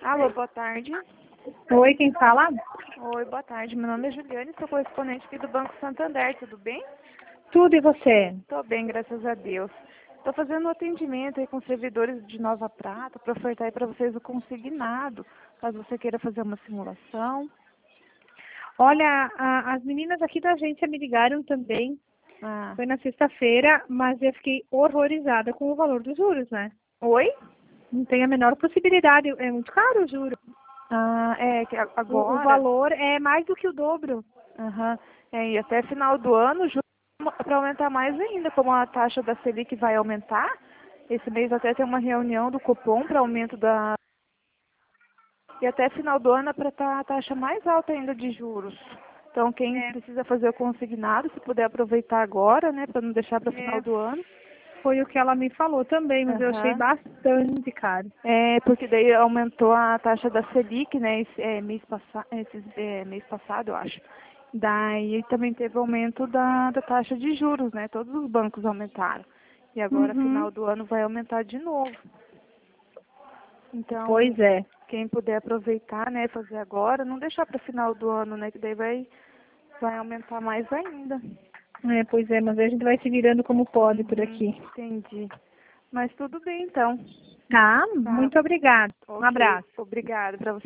Alô, boa tarde. Oi, quem fala? Oi, boa tarde. Meu nome é Juliane, sou correspondente aqui do Banco Santander, tudo bem? Tudo e você? Tô bem, graças a Deus. Estou fazendo um atendimento aí com os servidores de Nova Prata para ofertar aí para vocês o consignado, caso você queira fazer uma simulação. Olha, as meninas aqui da agência me ligaram também. Ah. Foi na sexta-feira, mas eu fiquei horrorizada com o valor dos juros, né? Oi? Não tem a menor possibilidade. É muito caro o juro. Ah, é que O agora... valor é mais do que o dobro. Aham. É, e até final do ano, para aumentar mais ainda, como a taxa da Selic vai aumentar, esse mês até tem uma reunião do Copom para aumento da... E até final do ano é para estar a taxa mais alta ainda de juros. Então, quem precisa fazer o consignado, se puder aproveitar agora, né, para não deixar para o final do ano. Foi o que ela me falou também, mas eu achei Aham. bastante caro. É, porque daí aumentou a taxa da Selic, né, mês passado, eu acho. Daí também teve aumento da taxa de juros, né, todos os bancos aumentaram. E agora, Uhum. final do ano, vai aumentar de novo. Então, Pois é. quem puder aproveitar, né, fazer agora, não deixar para final do ano, né, que daí vai aumentar mais ainda. Pois é, mas a gente vai se virando como pode por aqui. Entendi. Mas tudo bem, então. Tá? Tá. Muito obrigada. Um Ok. abraço. Obrigada para você.